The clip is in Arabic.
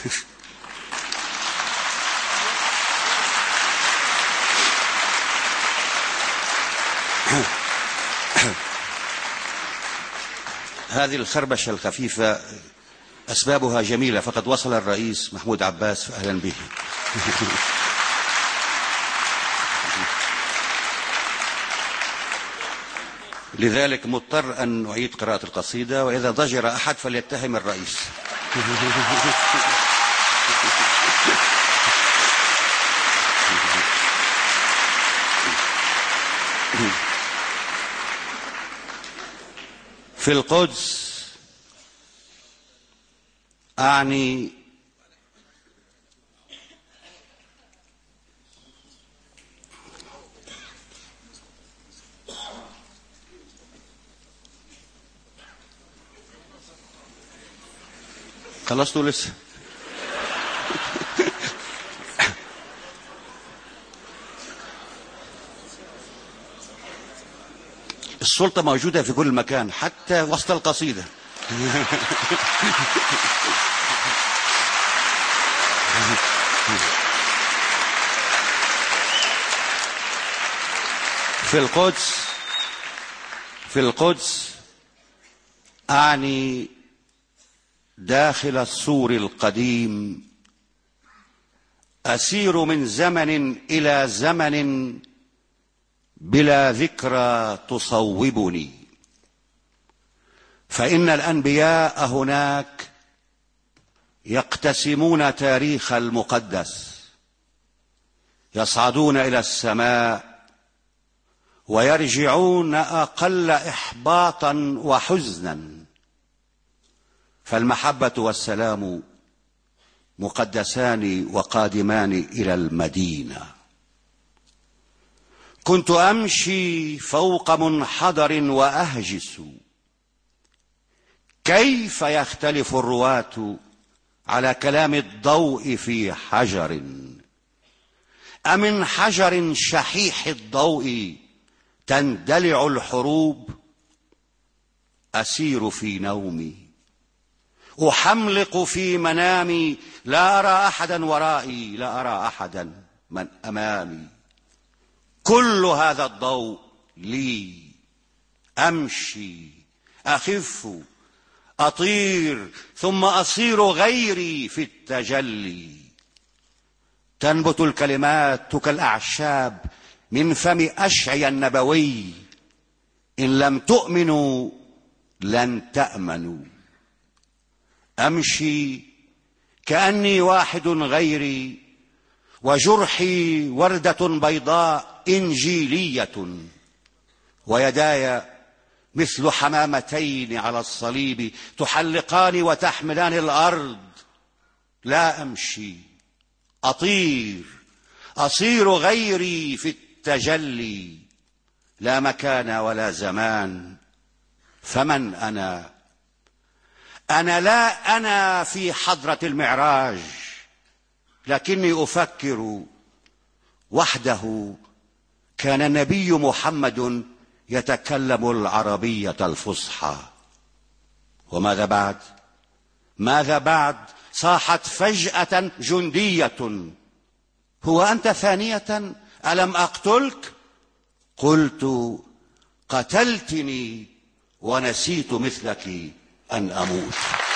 هذه الخربشة الخفيفة أسبابها جميلة، فقد وصل الرئيس محمود عباس فأهلا به. لذلك مضطر أن نعيد قراءة القصيدة، وإذا ضجر أحد فليتهم الرئيس. في القدس أعني خلصتوا لسه؟ السلطة موجودة في كل مكان حتى وسط القصيدة. في القدس أعني داخل السور القديم، أسير من زمن إلى زمن بلا ذكرى تصوبني، فإن الأنبياء هناك يقتسمون تاريخ المقدس، يصعدون إلى السماء ويرجعون أقل إحباطا وحزنا، فالمحبة والسلام مقدسان وقادمان إلى المدينة. كنت أمشي فوق منحدر وأهجس، كيف يختلف الرواة على كلام الضوء في حجر، أمن حجر شحيح الضوء تندلع الحروب؟ أسير في نومي، أحملق في منامي، لا أرى أحدا ورائي، لا أرى أحدا من أمامي، كل هذا الضوء لي، أمشي أخف أطير ثم أصير غيري في التجلي، تنبت الكلمات كالأعشاب من فم أشعيا النبوي، إن لم تؤمنوا لن تأمنوا، أمشي كأني واحد غيري، وجرحي وردة بيضاء إنجيلية، ويداي مثل حمامتين على الصليب تحلقان وتحملان الأرض، لا أمشي أطير، أصير غيري في التجلي، لا مكان ولا زمان، فمن أنا؟ أنا لا أنا في حضرة المعراج، لكني أفكر وحده كان النبي محمد يتكلم العربية الفصحى. وماذا بعد؟ ماذا بعد؟ صاحت فجأة جندية: هو أنت ثانية؟ ألم أقتلك؟ قلت: قتلتني ونسيت مثلك أن أموت.